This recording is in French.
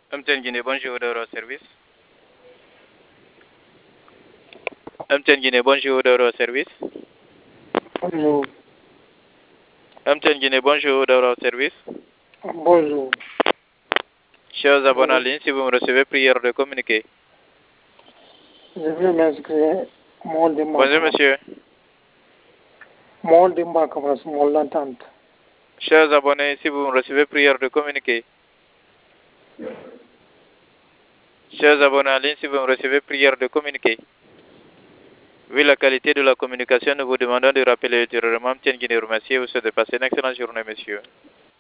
MTN Guinée, bonjour d'Euro Service. MTN Guinée, bonjour d'Euro Service. Bonjour. MTN Guinée, bonjour d'Euro Service. Bonjour. Chers abonnés en ligne, si vous me recevez, prière de communiquer. Je vais m'inscrire. Bonjour monsieur. Mon l'entente. Chers abonnés, si vous me recevez, prière de communiquer. Chers abonnés en ligne, si vous me recevez, prière de communiquer. Vu la qualité de la communication, nous vous demandons de rappeler ultérieurement MTN Guinée remercier. Vous souhaitez passer une excellente journée, monsieur.